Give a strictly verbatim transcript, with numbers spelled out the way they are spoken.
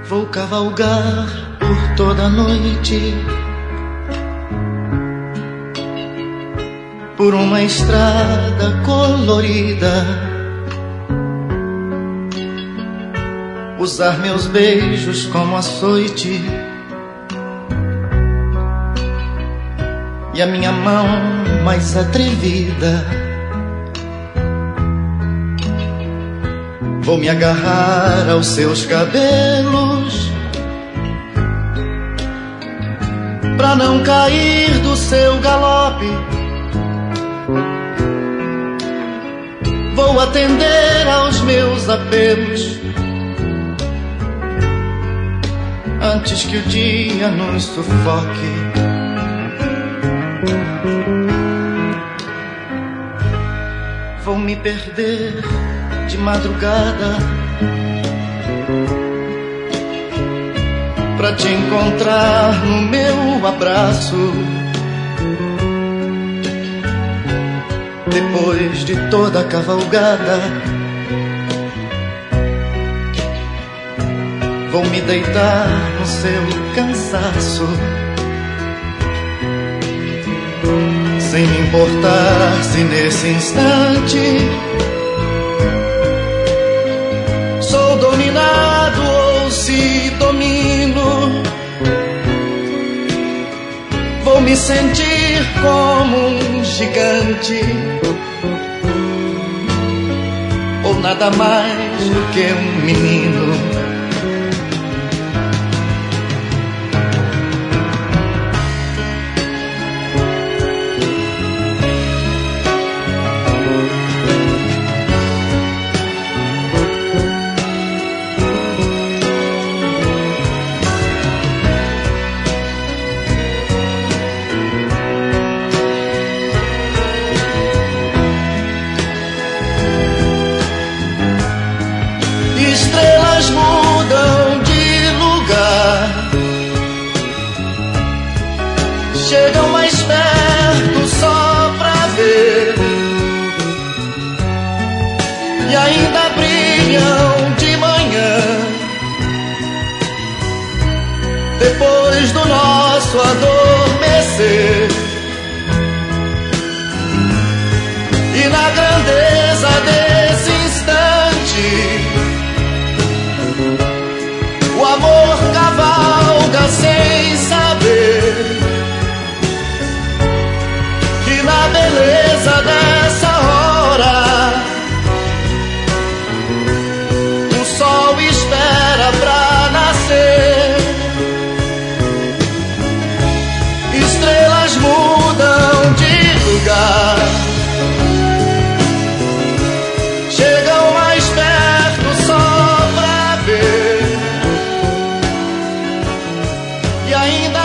Vou cavalgar por toda a noite, por uma estrada colorida, usar meus beijos como açoite e a minha mão mais atrevida. Vou me agarrar aos seus cabelos pra não cair do seu galope. Vou atender aos meus apelos antes que o dia nos sufoque. Vou me perder de madrugada pra te encontrar no meu abraço. Depois de toda a cavalgada, vou me deitar no seu cansaço, sem me importar se nesse instante sou dominado ou se domino. Vou me sentir como um gigante, ou nada mais do que um menino. Estrelas mudam de lugar, chegam mais perto só pra ver, e ainda brilham de manhã, depois do nosso adormecer. E na grandeza desse instante, o amor cavalga sem saber que na beleza dessa hora o sol espera pra nascer. Estrelas mudam de lugar, chegam mais perto só pra ver, e ainda